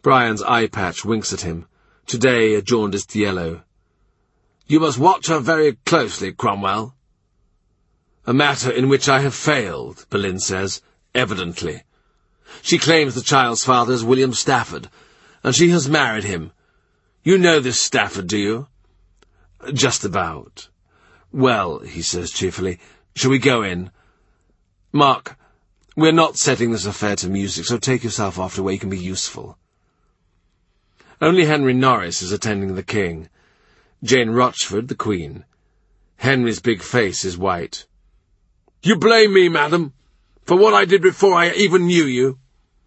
Brian's eye patch winks at him, today a jaundiced yellow. "You must watch her very closely, Cromwell." "A matter in which I have failed," Boleyn says, "evidently. She claims the child's father is William Stafford, and she has married him. You know this Stafford, do you?" "Just about." "Well," he says cheerfully, "shall we go in? Mark, we're not setting this affair to music, so take yourself off to where you can be useful." Only Henry Norris is attending the king. Jane Rochford, the Queen. Henry's big face is white. "You blame me, madam, for what I did before I even knew you."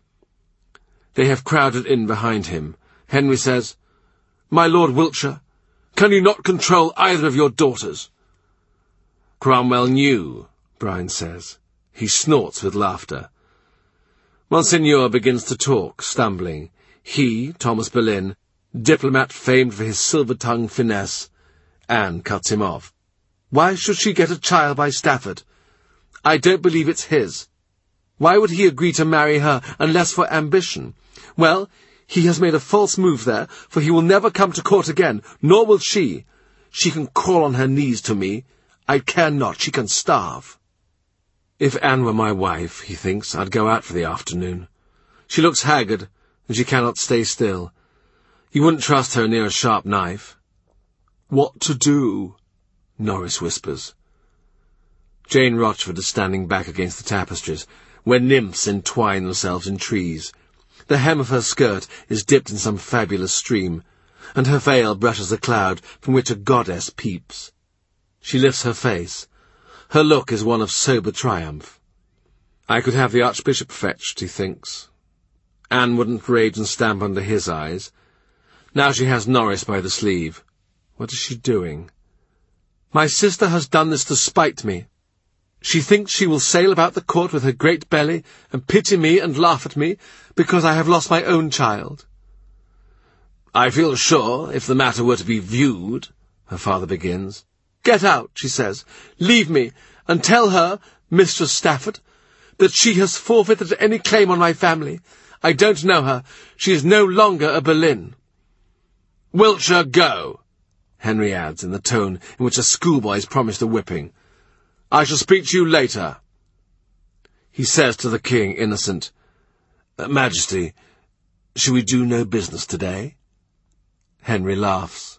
They have crowded in behind him. Henry says, "My Lord Wiltshire, can you not control either of your daughters?" "Cromwell knew," Brian says. He snorts with laughter. Monseigneur begins to talk, stumbling. He, Thomas Boleyn, diplomat famed for his silver-tongued finesse, Anne cuts him off. "Why should she get a child by Stafford? I don't believe it's his. Why would he agree to marry her unless for ambition? Well, he has made a false move there, for he will never come to court again, nor will she. She can crawl on her knees to me. I care not, she can starve." If Anne were my wife, he thinks, I'd go out for the afternoon. She looks haggard, and she cannot stay still. You wouldn't trust her near a sharp knife. "What to do?" Norris whispers. Jane Rochford is standing back against the tapestries, where nymphs entwine themselves in trees. The hem of her skirt is dipped in some fabulous stream, and her veil brushes a cloud from which a goddess peeps. She lifts her face. Her look is one of sober triumph. I could have the Archbishop fetched, he thinks. Anne wouldn't rage and stamp under his eyes. Now she has Norris by the sleeve. What is she doing? "My sister has done this to spite me. She thinks she will sail about the court with her great belly and pity me and laugh at me because I have lost my own child." "I feel sure, if the matter were to be viewed," her father begins. "Get out," she says. "Leave me, and tell her, Mistress Stafford, that she has forfeited any claim on my family. I don't know her. She is no longer a Boleyn." "Wiltshire, go," Henry adds, in the tone in which a schoolboy is promised a whipping. "I shall speak to you later." He says to the king, innocent, "Majesty, shall we do no business today?" Henry laughs.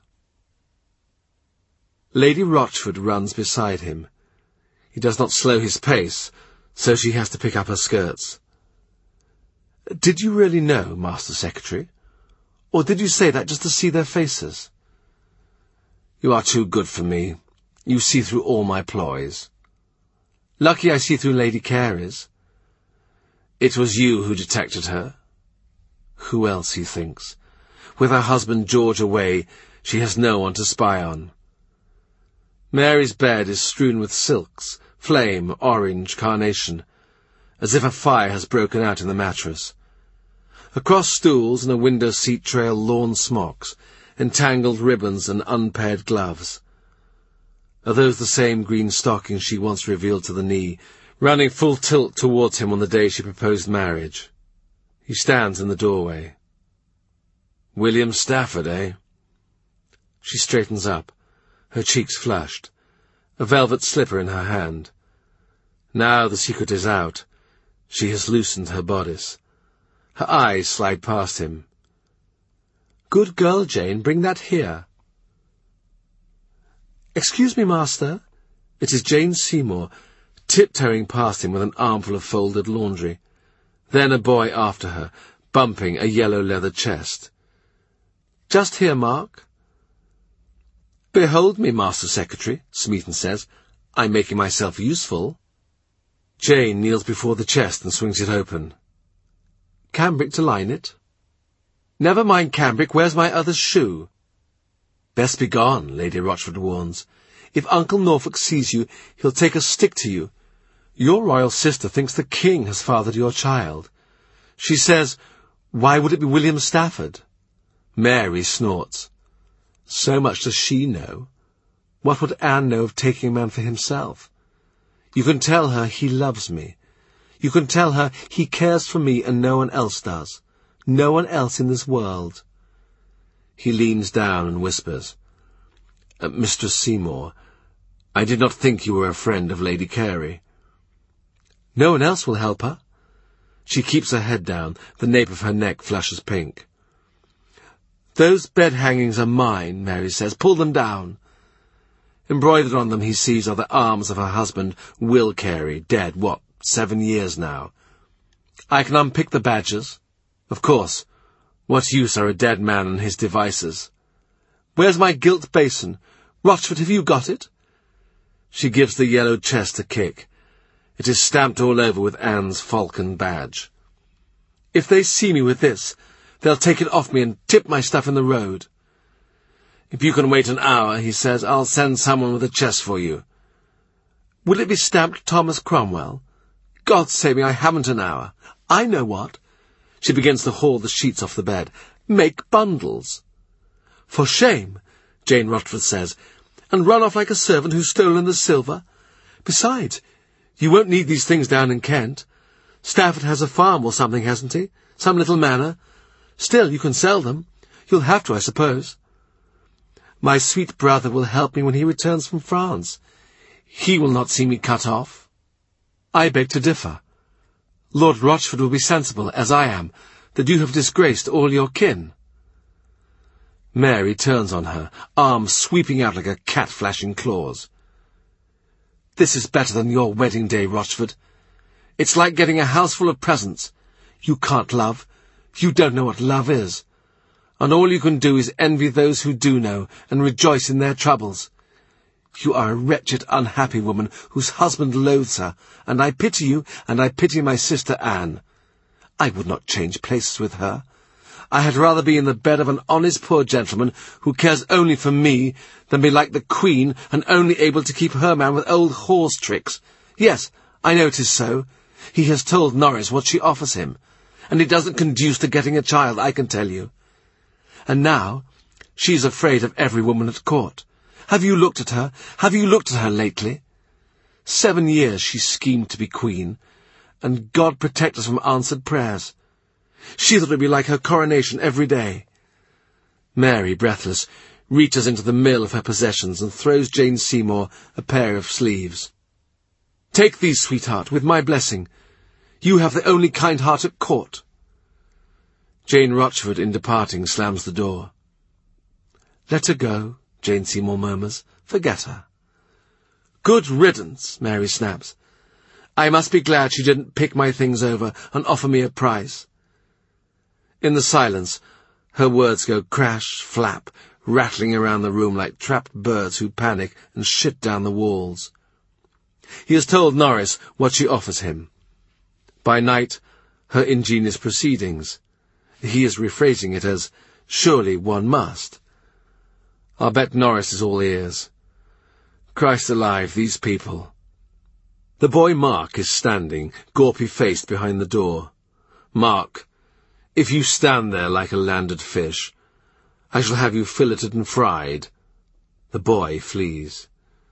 Lady Rochford runs beside him. He does not slow his pace, so she has to pick up her skirts. "Did you really know, Master Secretary? Or did you say that just to see their faces?" "You are too good for me. You see through all my ploys." "Lucky I see through Lady Cary's." "It was you who detected her." Who else, he thinks? With her husband George away, she has no one to spy on. Mary's bed is strewn with silks, flame, orange, carnation, as if a fire has broken out in the mattress. Across stools and a window seat trail lawn smocks, entangled ribbons and unpaired gloves. Are those the same green stockings she once revealed to the knee, running full tilt towards him on the day she proposed marriage? He stands in the doorway. "William Stafford, eh?" She straightens up, her cheeks flushed, a velvet slipper in her hand. Now the secret is out. She has loosened her bodice. Her eyes slide past him. "Good girl, Jane, bring that here." "Excuse me, master." It is Jane Seymour, tiptoeing past him with an armful of folded laundry. Then a boy after her, bumping a yellow leather chest. "Just here, Mark." "Behold me, Master Secretary," Smeaton says. "I'm making myself useful." Jane kneels before the chest and swings it open. "Cambric to line it?" "Never mind cambric, where's my other shoe?" "Best be gone," Lady Rochford warns. "If Uncle Norfolk sees you, he'll take a stick to you. Your royal sister thinks the king has fathered your child. She says, why would it be William Stafford?" Mary snorts. So much does she know. What would Anne know of taking a man for himself? You can tell her he loves me. You can tell her he cares for me and no one else does. No one else in this world. He leans down and whispers, Mistress Seymour, I did not think you were a friend of Lady Carey. No one else will help her. She keeps her head down, the nape of her neck flushes pink. Those bed hangings are mine, Mary says. Pull them down. Embroidered on them he sees are the arms of her husband, Will Carey, dead, 7 years now. I can unpick the badges. Of course, what use are a dead man and his devices? Where's my gilt basin? Rochford, have you got it? She gives the yellow chest a kick. It is stamped all over with Anne's falcon badge. If they see me with this, they'll take it off me and tip my stuff in the road. If you can wait an hour, he says, I'll send someone with a chest for you. Will it be stamped Thomas Cromwell? God save me, I haven't an hour. I know what. She begins to haul the sheets off the bed. Make bundles. For shame, Jane Rochford says, and run off like a servant who's stolen the silver. Besides, you won't need these things down in Kent. Stafford has a farm or something, hasn't he? Some little manor. Still, you can sell them. You'll have to, I suppose. My sweet brother will help me when he returns from France. He will not see me cut off. I beg to differ. Lord Rochford will be sensible, as I am, that you have disgraced all your kin. Mary turns on her, arms sweeping out like a cat flashing claws. This is better than your wedding day, Rochford. It's like getting a house full of presents. You can't love. You don't know what love is. And all you can do is envy those who do know and rejoice in their troubles. You are a wretched, unhappy woman whose husband loathes her, and I pity you, and I pity my sister Anne. I would not change places with her. I had rather be in the bed of an honest poor gentleman who cares only for me than be like the Queen and only able to keep her man with old horse tricks. Yes, I know it is so. He has told Norris what she offers him, and it doesn't conduce to getting a child, I can tell you. And now she's afraid of every woman at court. Have you looked at her? Have you looked at her lately? 7 years she schemed to be queen, and God protect us from answered prayers. She thought it would be like her coronation every day. Mary, breathless, reaches into the mill of her possessions and throws Jane Seymour a pair of sleeves. Take these, sweetheart, with my blessing. You have the only kind heart at court. Jane Rochford, in departing, slams the door. Let her go, Jane Seymour murmurs. Forget her. Good riddance, Mary snaps. I must be glad she didn't pick my things over and offer me a price. In the silence, her words go crash, flap, rattling around the room like trapped birds who panic and shit down the walls. He has told Norris what she offers him. By night, her ingenious proceedings. He is rephrasing it as, surely one must. I'll bet Norris is all ears. Christ alive, these people. The boy Mark is standing, gawpy-faced behind the door. Mark, if you stand there like a landed fish, I shall have you filleted and fried. The boy flees.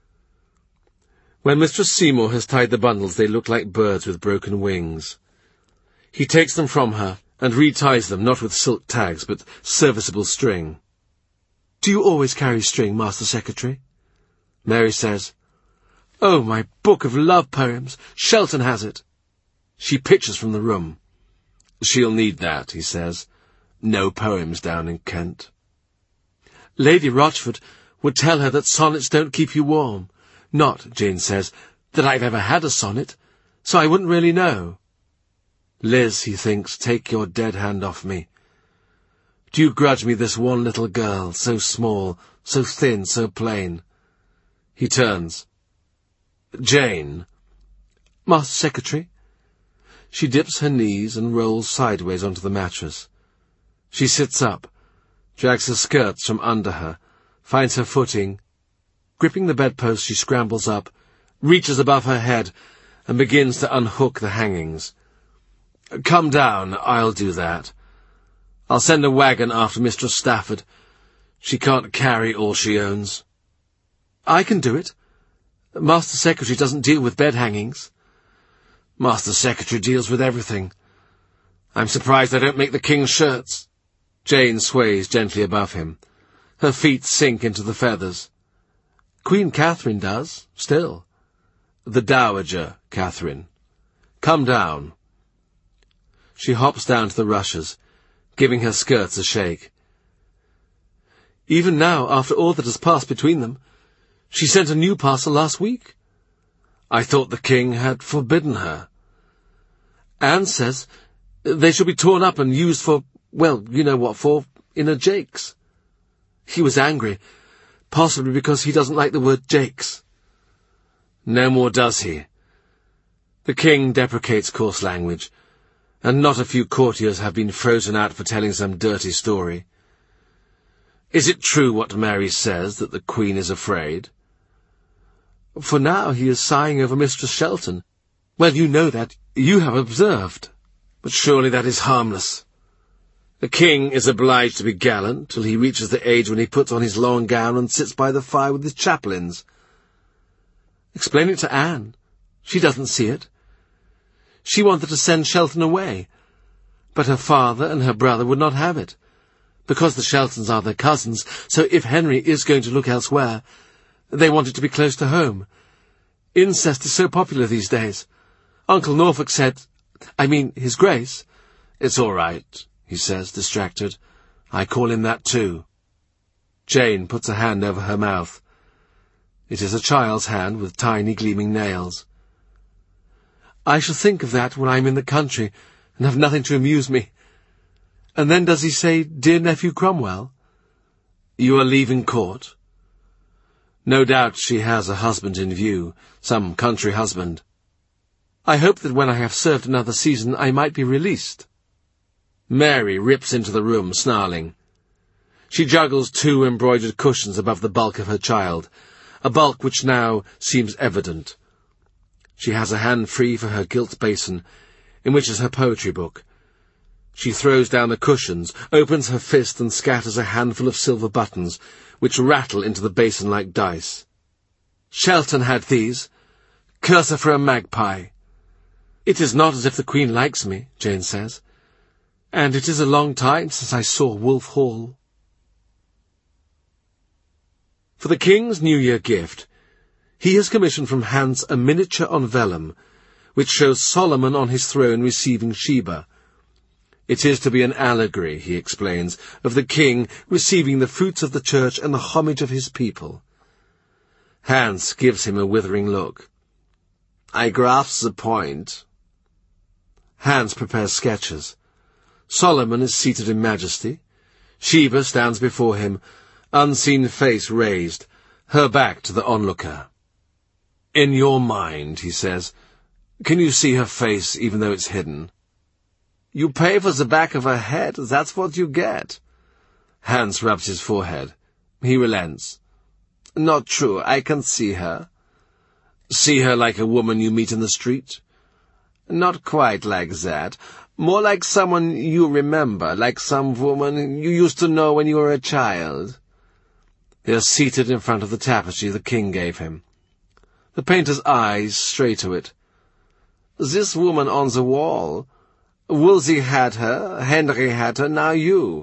When Mistress Seymour has tied the bundles, they look like birds with broken wings. He takes them from her and reties them, not with silk tags, but serviceable string. Do you always carry string, Master Secretary? Mary says, Oh, my book of love poems! Shelton has it. She pitches from the room. She'll need that, he says. No poems down in Kent. Lady Rochford would tell her that sonnets don't keep you warm. Not, Jane says, that I've ever had a sonnet, so I wouldn't really know. Liz, he thinks, take your dead hand off me. Do you grudge me this one little girl, so small, so thin, so plain? He turns. Jane. Master Secretary? She dips her knees and rolls sideways onto the mattress. She sits up, drags her skirts from under her, finds her footing. Gripping the bedpost, she scrambles up, reaches above her head, and begins to unhook the hangings. Come down, I'll do that. I'll send a wagon after Mistress Stafford. She can't carry all she owns. I can do it. Master Secretary doesn't deal with bed hangings. Master Secretary deals with everything. I'm surprised I don't make the king's shirts. Jane sways gently above him. Her feet sink into the feathers. Queen Catherine does, still. The Dowager Catherine. Come down. She hops down to the rushes, giving her skirts a shake. Even now, after all that has passed between them, she sent a new parcel last week. I thought the king had forbidden her. Anne says they shall be torn up and used for, well, you know what for, in a jakes. He was angry, possibly because he doesn't like the word jakes. No more does he. The king deprecates coarse language, and not a few courtiers have been frozen out for telling some dirty story. Is it true what Mary says, that the Queen is afraid? For now he is sighing over Mistress Shelton. Well, you know that. You have observed. But surely that is harmless. The king is obliged to be gallant till he reaches the age when he puts on his long gown and sits by the fire with his chaplains. Explain it to Anne. She doesn't see it. She wanted to send Shelton away, but her father and her brother would not have it, because the Sheltons are their cousins, so if Henry is going to look elsewhere, they want it to be close to home. Incest is so popular these days. Uncle Norfolk said, His Grace. It's all right, he says, distracted. I call him that too. Jane puts a hand over her mouth. It is a child's hand with tiny gleaming nails. I shall think of that when I'm in the country and have nothing to amuse me. And then does he say, Dear Nephew Cromwell? You are leaving court? No doubt she has a husband in view, some country husband. I hope that when I have served another season I might be released. Mary rips into the room, snarling. She juggles 2 embroidered cushions above the bulk of her child, a bulk which now seems evident. She has a hand free for her gilt basin, in which is her poetry book. She throws down the cushions, opens her fist and scatters a handful of silver buttons, which rattle into the basin like dice. Shelton had these. Curse her for a magpie. It is not as if the Queen likes me, Jane says, and it is a long time since I saw Wolf Hall. For the King's New Year gift, he has commissioned from Hans a miniature on vellum, which shows Solomon on his throne receiving Sheba. It is to be an allegory, he explains, of the king receiving the fruits of the church and the homage of his people. Hans gives him a withering look. I grasp the point. Hans prepares sketches. Solomon is seated in majesty. Sheba stands before him, unseen face raised, her back to the onlooker. In your mind, he says, can you see her face even though it's hidden? You pay for the back of her head, that's what you get. Hans rubs his forehead. He relents. Not true, I can see her. See her like a woman you meet in the street? Not quite like that. More like someone you remember, like some woman you used to know when you were a child. They are seated in front of the tapestry the king gave him. The painter's eyes stray to it. This woman on the wall. Wolsey had her, Henry had her, now you.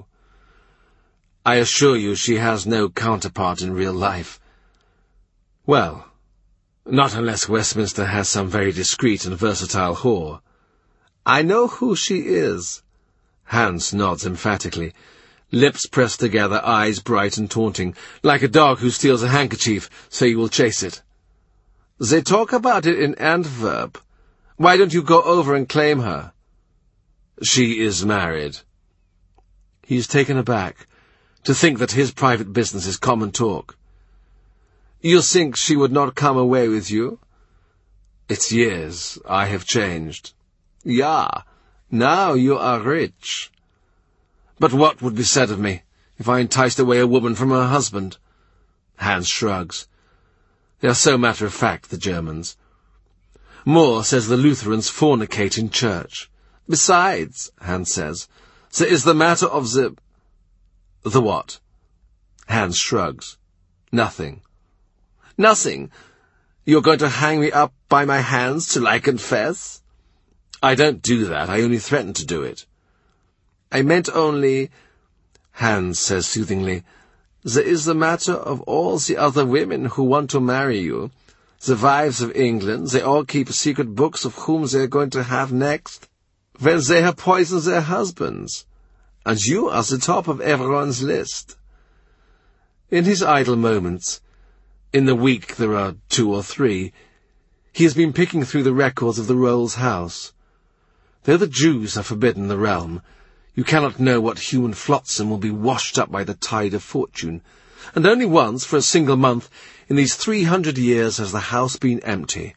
I assure you she has no counterpart in real life. Well, not unless Westminster has some very discreet and versatile whore. I know who she is. Hans nods emphatically, lips pressed together, eyes bright and taunting, like a dog who steals a handkerchief, so you will chase it. They talk about it in Antwerp. Why don't you go over and claim her? She is married. He is taken aback, to think that his private business is common talk. You think she would not come away with you? It's years. I have changed. Yeah, now you are rich. But what would be said of me if I enticed away a woman from her husband? Hans shrugs. They are so matter-of-fact, the Germans. Moore says the Lutherans fornicate in church. Besides, Hans says, there is the matter of the... The what? Hans shrugs. Nothing. Nothing? You're going to hang me up by my hands till I confess? I don't do that. I only threaten to do it. I meant only, Hans says soothingly, there is the matter of all the other women who want to marry you. The wives of England, they all keep secret books of whom they are going to have next, when they have poisoned their husbands. And you are the top of everyone's list. In his idle moments, in the week there are 2 or 3, he has been picking through the records of the Rolls house. Though the Jews are forbidden the realm, you cannot know what human flotsam will be washed up by the tide of fortune, and only once for a single month in these 300 years has the house been empty.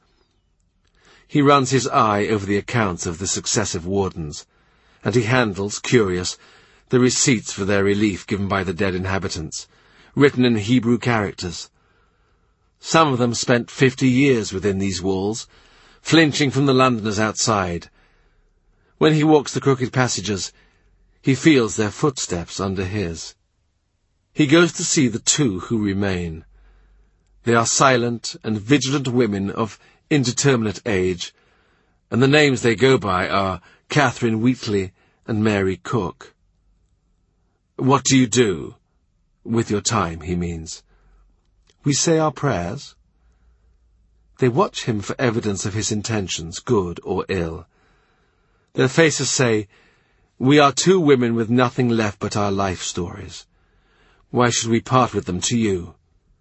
He runs his eye over the accounts of the successive wardens, and he handles, curious, the receipts for their relief given by the dead inhabitants, written in Hebrew characters. Some of them spent 50 years within these walls, flinching from the Londoners outside. When he walks the crooked passages, he feels their footsteps under his. He goes to see the 2 who remain. They are silent and vigilant women of indeterminate age, and the names they go by are Catherine Wheatley and Mary Cook. What do you do? With your time, he means. We say our prayers. They watch him for evidence of his intentions, good or ill. Their faces say, we are 2 women with nothing left but our life stories. Why should we part with them to you?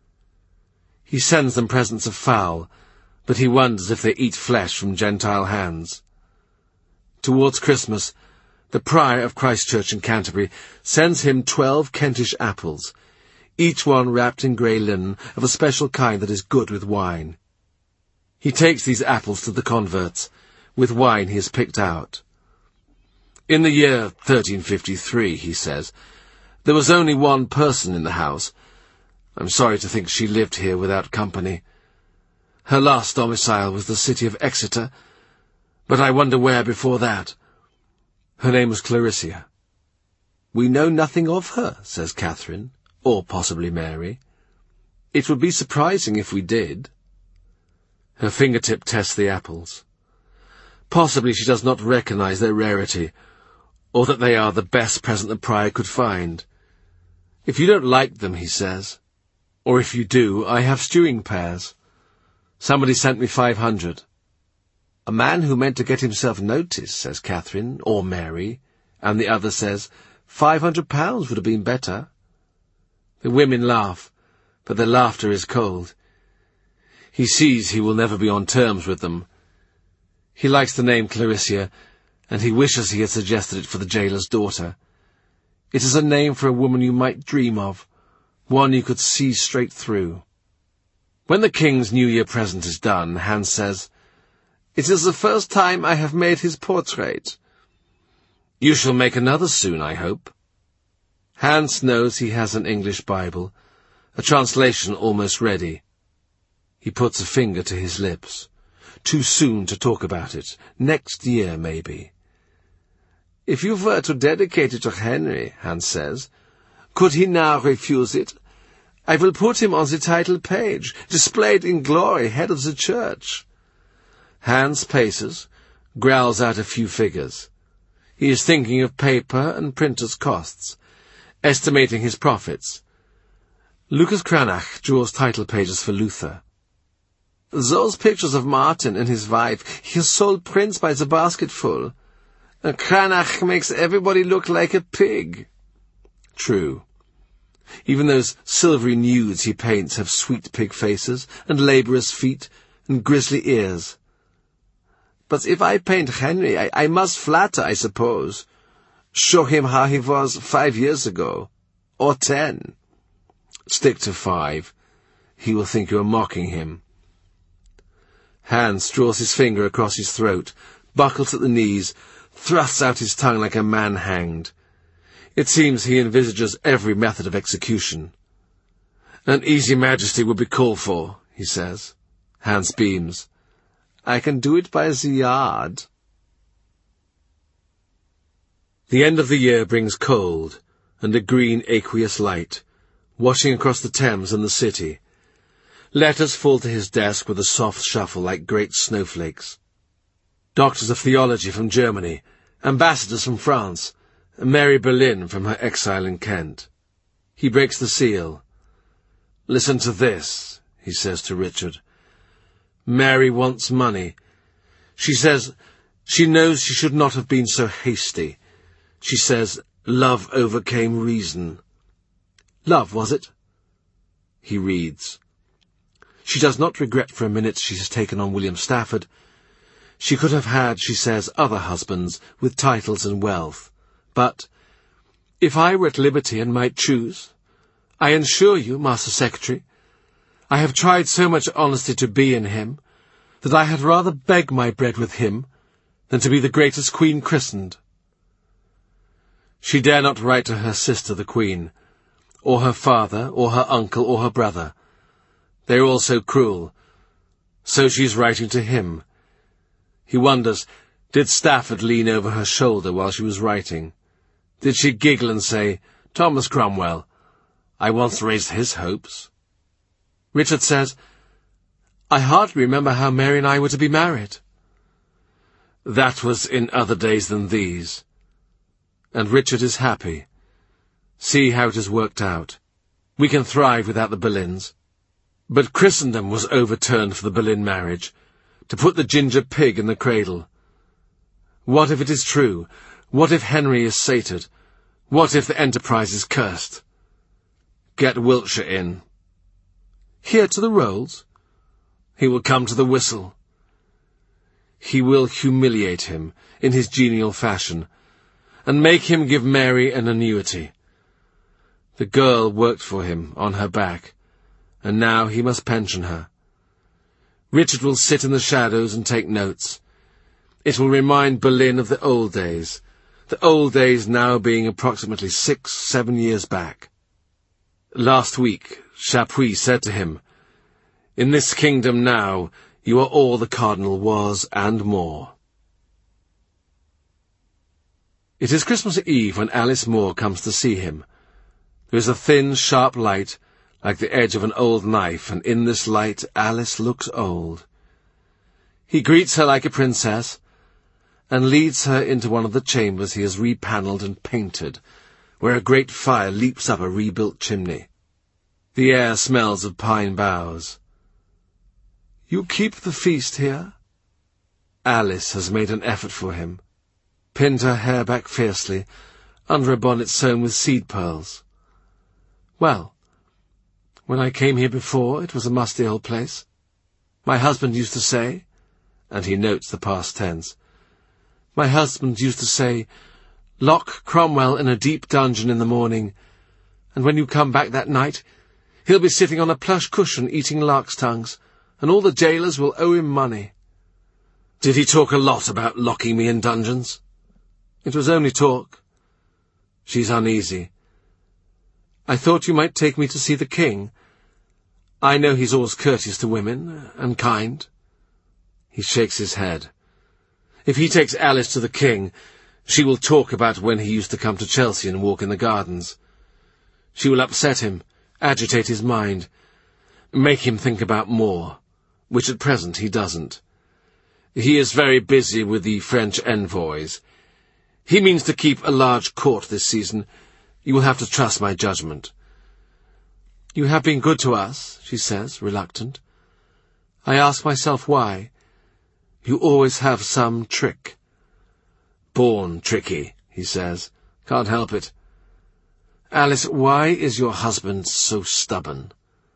He sends them presents of fowl, but he wonders if they eat flesh from Gentile hands. Towards Christmas, the prior of Christ Church in Canterbury sends him 12 Kentish apples, each one wrapped in grey linen of a special kind that is good with wine. He takes these apples to the converts, with wine he has picked out. In the year 1353, he says, there was only one person in the house. I'm sorry to think she lived here without company. Her last domicile was the city of Exeter, but I wonder where before that. Her name was Clarissa. We know nothing of her, says Catherine, or possibly Mary. It would be surprising if we did. Her fingertip tests the apples. Possibly she does not recognize their rarity, or that they are the best present the prior could find. If you don't like them, he says, or if you do, I have stewing pears. Somebody sent me 500. A man who meant to get himself noticed, says Catherine, or Mary, and the other says, £500 would have been better. The women laugh, but their laughter is cold. He sees he will never be on terms with them. He likes the name Clarissa, and he wishes he had suggested it for the jailer's daughter. It is a name for a woman you might dream of, one you could see straight through. When the king's New Year present is done, Hans says, It is the first time I have made his portrait. You shall make another soon, I hope. Hans knows he has an English Bible, a translation almost ready. He puts a finger to his lips. Too soon to talk about it. Next year, maybe. If you were to dedicate it to Henry, Hans says, could he now refuse it? I will put him on the title page, displayed in glory, head of the church. Hans paces, growls out a few figures. He is thinking of paper and printer's costs, estimating his profits. Lucas Cranach draws title pages for Luther. Those pictures of Martin and his wife, he has sold prints by the basketful. And Cranach makes everybody look like a pig. True. Even those silvery nudes he paints have sweet pig faces, and labourers' feet, and grisly ears. But if I paint Henry, I must flatter, I suppose. Show him how he was 5 years ago. Or 10. Stick to 5. He will think you are mocking him. Hans draws his finger across his throat, buckles at the knees, thrusts out his tongue like a man hanged. It seems he envisages every method of execution. An easy majesty would be called for, he says. Hans beams. I can do it by the yard. The end of the year brings cold and a green aqueous light, washing across the Thames and the city. Letters fall to his desk with a soft shuffle like great snowflakes. Doctors of theology from Germany, ambassadors from France, Mary Boleyn from her exile in Kent. He breaks the seal. "Listen to this," he says to Richard. "Mary wants money. She says she knows she should not have been so hasty. She says love overcame reason." Love, was it? He reads. She does not regret for a minute she has taken on William Stafford. She could have had, she says, other husbands with titles and wealth. But if I were at liberty and might choose, I assure you, Master Secretary, I have tried so much honesty to be in him, that I had rather beg my bread with him than to be the greatest queen christened. She dare not write to her sister the Queen, or her father, or her uncle, or her brother. They are all so cruel. So she is writing to him. He wonders, did Stafford lean over her shoulder while she was writing? Did she giggle and say, "Thomas Cromwell, I once raised his hopes"? Richard says, "I hardly remember how Mary and I were to be married." That was in other days than these. And Richard is happy. See how it has worked out. We can thrive without the Boleyns. But Christendom was overturned for the Boleyn marriage, to put the ginger pig in the cradle. What if it is true? What if Henry is sated? What if the enterprise is cursed? Get Wiltshire in. Here to the rolls? He will come to the whistle. He will humiliate him in his genial fashion, and make him give Mary an annuity. The girl worked for him on her back, and now he must pension her. Richard will sit in the shadows and take notes. It will remind Boleyn of the old days now being approximately 6-7 years back. Last week, Chapuis said to him, "In this kingdom now, you are all the cardinal was, and more." It is Christmas Eve when Alice More comes to see him. There is a thin, sharp light, like the edge of an old knife, and in this light Alice looks old. He greets her like a princess, and leads her into one of the chambers he has repanelled and painted, where a great fire leaps up a rebuilt chimney. The air smells of pine boughs. "You keep the feast here?" Alice has made an effort for him, pinned her hair back fiercely, under a bonnet sewn with seed pearls. "Well, when I came here before, it was a musty old place. My husband used to say," and he notes the past tense, "my husband used to say, 'Lock Cromwell in a deep dungeon in the morning, and when you come back that night, he'll be sitting on a plush cushion eating lark's tongues, and all the jailers will owe him money.' Did he talk a lot about locking me in dungeons?" "It was only talk." She's uneasy. "I thought you might take me to see the king. I know he's always courteous to women, and kind." He shakes his head. If he takes Alice to the king, she will talk about when he used to come to Chelsea and walk in the gardens. She will upset him, agitate his mind, make him think about more, which at present he doesn't. He is very busy with the French envoys. He means to keep a large court this season. You will have to trust my judgment." "You have been good to us," she says, reluctant. "I ask myself why. You always have some trick." "Born tricky," he says. "Can't help it. Alice, why is your husband so stubborn?"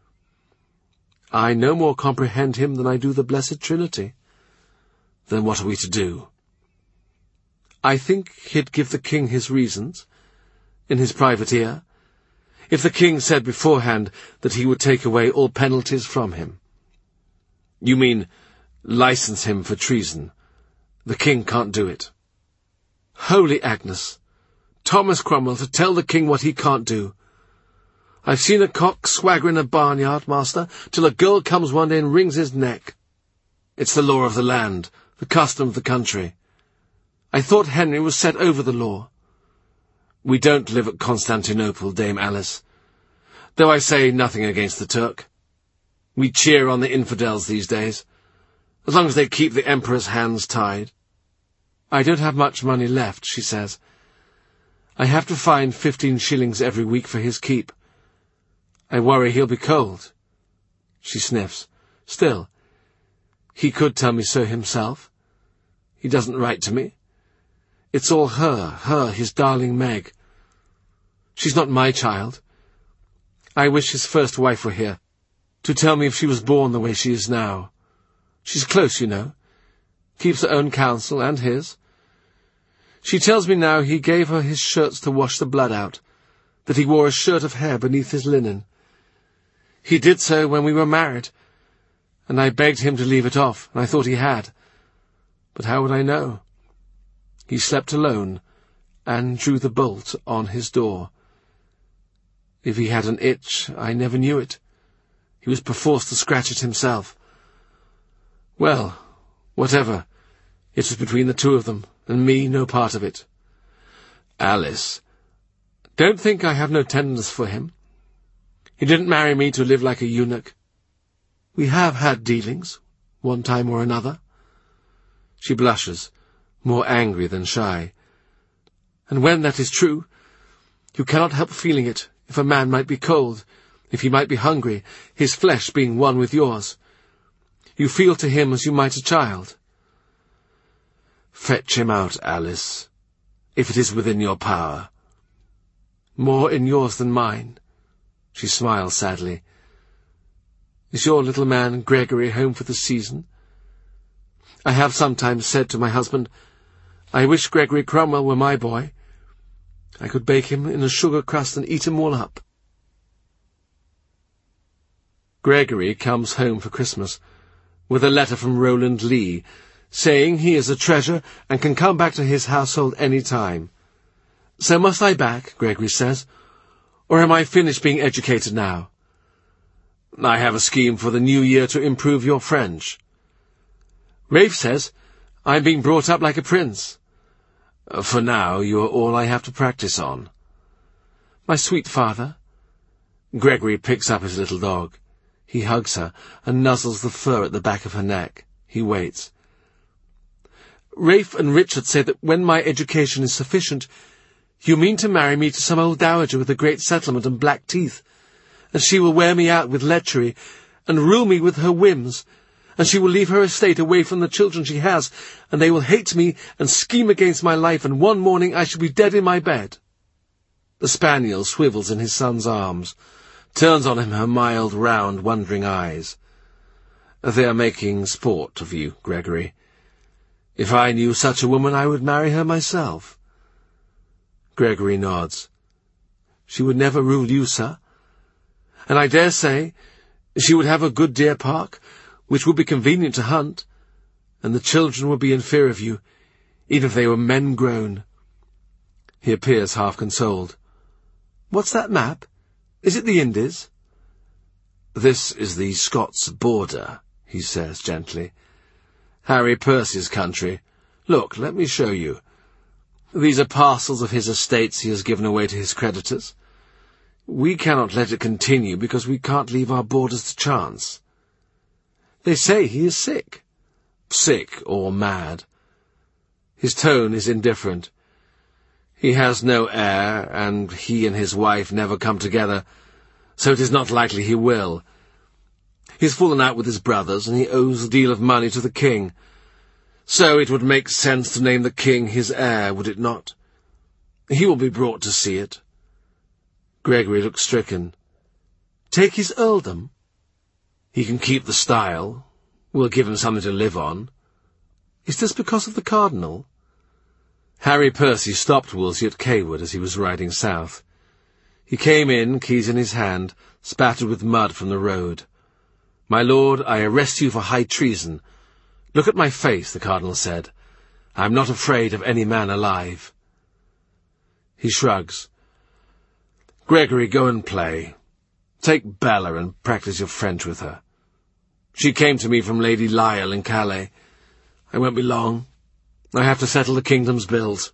"I no more comprehend him than I do the Blessed Trinity." "Then what are we to do?" "I think he'd give the king his reasons, in his private ear, if the king said beforehand that he would take away all penalties from him." "You mean license him for treason? The king can't do it." "Holy Agnes! Thomas Cromwell to tell the king what he can't do! I've seen a cock swagger in a barnyard, master, till a girl comes one day and wrings his neck. It's the law of the land, the custom of the country. I thought Henry was set over the law." "We don't live at Constantinople, Dame Alice, though I say nothing against the Turk. We cheer on the infidels these days, as long as they keep the Emperor's hands tied." "I don't have much money left," she says. I have to find 15 shillings every week for his keep. I worry he'll be cold. She sniffs. Still, he could tell me so himself. He doesn't write to me. It's all her, his darling Meg. She's not my child. I wish his first wife were here, to tell me if she was born the way she is now. She's close, you know. Keeps her own counsel and his. She tells me now he gave her his shirts to wash the blood out, that he wore a shirt of hair beneath his linen. He did so when we were married, and I begged him to leave it off, and I thought he had. But how would I know? He slept alone, and drew the bolt on his door. If he had an itch, I never knew it. He was perforce to scratch it himself. Well, whatever, it was between the two of them, and me no part of it. Alice, don't think I have no tenderness for him. He didn't marry me to live like a eunuch. We have had dealings, one time or another. She blushes, more angry than shy. And when that is true, you cannot help feeling it, if a man might be cold, if he might be hungry, his flesh being one with yours. You feel to him as you might a child. Fetch him out, Alice, if it is within your power. More in yours than mine. She smiles sadly. Is your little man Gregory home for the season? I have sometimes said to my husband, I wish Gregory Cromwell were my boy. I could bake him in a sugar crust and eat him all up. Gregory comes home for Christmas, with a letter from Roland Lee, saying he is a treasure and can come back to his household any time. So must I back, Gregory says, or am I finished being educated now? I have a scheme for the new year to improve your French. Rafe says I'm being brought up like a prince. For now, you are all I have to practice on. My sweet father. Gregory picks up his little dog. He hugs her and nuzzles the fur at the back of her neck. He waits. Rafe and Richard say that when my education is sufficient, you mean to marry me to some old dowager with a great settlement and black teeth, and she will wear me out with lechery, and rule me with her whims, and she will leave her estate away from the children she has, and they will hate me and scheme against my life, and one morning I shall be dead in my bed. The spaniel swivels in his son's arms, turns on him her mild, round, wondering eyes. They are making sport of you, Gregory. If I knew such a woman, I would marry her myself. Gregory nods. She would never rule you, sir. And I dare say she would have a good deer park, which would be convenient to hunt, and the children would be in fear of you, even if they were men grown. He appears half consoled. What's that map? Is it the Indies? This is the Scots border, he says gently. Harry Percy's country. Look, let me show you. These are parcels of his estates he has given away to his creditors. We cannot let it continue because we can't leave our borders to chance. They say he is sick. Sick or mad. His tone is indifferent. He has no heir, and he and his wife never come together, so it is not likely he will. He's fallen out with his brothers, and he owes a deal of money to the king. So it would make sense to name the king his heir, would it not? He will be brought to see it. Gregory looks stricken. Take his earldom? He can keep the style. We'll give him something to live on. Is this because of the cardinal? Harry Percy stopped Wolsey at Cawood as he was riding south. He came in, keys in his hand, spattered with mud from the road. My lord, I arrest you for high treason. Look at my face, the cardinal said. I am not afraid of any man alive. He shrugs. Gregory, go and play. Take Bella and practice your French with her. She came to me from Lady Lisle in Calais. I won't be long. I have to settle the kingdom's bills.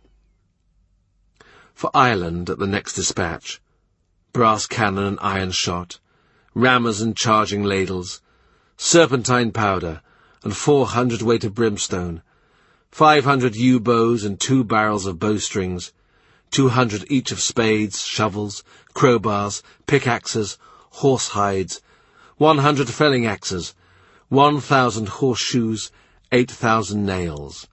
For Ireland at the next dispatch. Brass cannon and iron shot, rammers and charging ladles, serpentine powder, and 400 weight of brimstone, 500 yew bows and 2 barrels of bowstrings, 200 each of spades, shovels, crowbars, pickaxes, horse hides, 100 felling axes, 1,000 horseshoes, 8,000 nails.